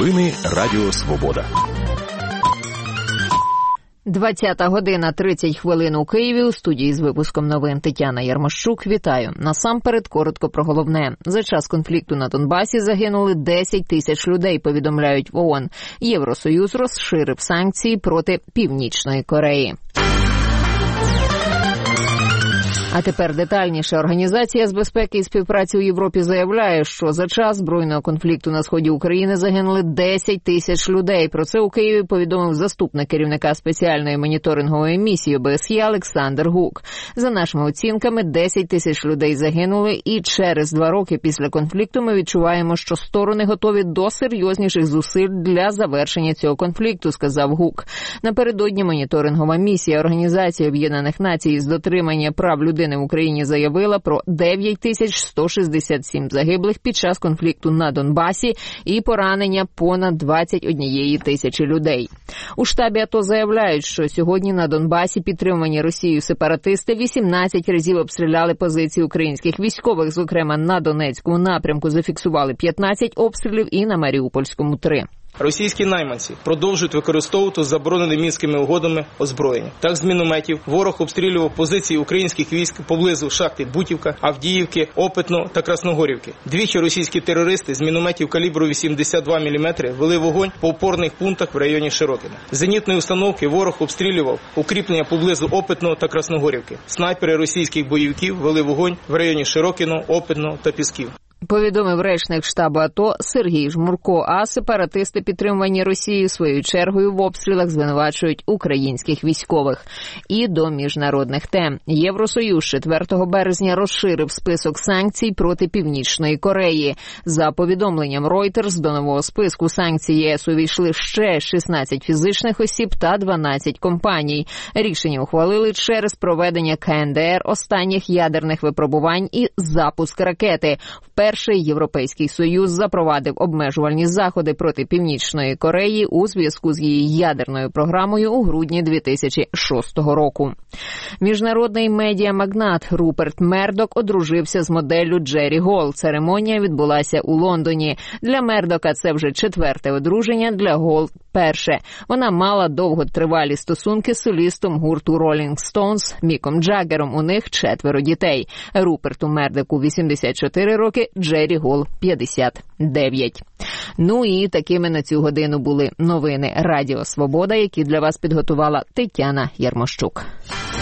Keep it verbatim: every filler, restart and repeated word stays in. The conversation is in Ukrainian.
Новини Радіо Свобода. двадцята година тридцять хвилин у Києві. У студії з випуском новин Тетяна Ярмощук. Вітаю. Насамперед коротко про головне. За час конфлікту на Донбасі загинули десять тисяч людей, повідомляють в ООН. Євросоюз розширив санкції проти Північної Кореї. А тепер детальніше. Організація з безпеки і співпраці у Європі заявляє, що за час збройного конфлікту на сході України загинули десять тисяч людей. Про це у Києві повідомив заступник керівника спеціальної моніторингової місії О Б С Є Олександр Гук. За нашими оцінками, десять тисяч людей загинули, і через два роки після конфлікту ми відчуваємо, що сторони готові до серйозніших зусиль для завершення цього конфлікту, сказав Гук. Напередодні моніторингова місія Організації Об'єднаних Націй з дотримання прав людини в Україні заявила про дев'ять тисяч сто шістдесят сім загиблих під час конфлікту на Донбасі і поранення понад двадцять однієї тисячі людей. У штабі АТО заявляють, що сьогодні на Донбасі підтримувані Росією сепаратисти вісімнадцять разів обстріляли позиції українських військових, зокрема на Донецькому напрямку зафіксували п'ятнадцять обстрілів і на Маріупольському – три. Російські найманці продовжують використовувати заборонене Мінськими угодами озброєння. Так, з мінометів ворог обстрілював позиції українських військ поблизу шахти Бутівка, Авдіївки, Опитно та Красногорівки. Двічі російські терористи з мінометів калібру вісімдесят два міліметри вели вогонь по опорних пунктах в районі Широкіна. З зенітної установки ворог обстрілював укріплення поблизу Опитно та Красногорівки. Снайпери російських бойовиків вели вогонь в районі Широкіно, Опитно та Пісків. Повідомив речник штабу АТО Сергій Жмурко, а сепаратисти, підтримувані Росією, своєю чергою в обстрілах звинувачують українських військових. І до міжнародних тем. Євросоюз четвертого березня розширив список санкцій проти Північної Кореї. За повідомленням Reuters, до нового списку санкцій ЄС увійшли ще шістнадцять фізичних осіб та дванадцять компаній. Рішення ухвалили через проведення К Н Д Р останніх ядерних випробувань і запуск ракети. Перший Європейський Союз запровадив обмежувальні заходи проти Північної Кореї у зв'язку з її ядерною програмою у грудні дві тисячі шостого року. Міжнародний медіамагнат Руперт Мердок одружився з моделлю Джері Гол. Церемонія відбулася у Лондоні. Для Мердока це вже четверте одруження, для Гол – перше. Вона мала довготривалі стосунки з солістом гурту Rolling Stones Міком Джаггером. У них четверо дітей. Руперту Мердоку вісімдесят чотири роки, Джері Гол п'ятдесят дев'ять. Ну і такими на цю годину були новини Радіо Свобода, які для вас підготувала Тетяна Ярмощук.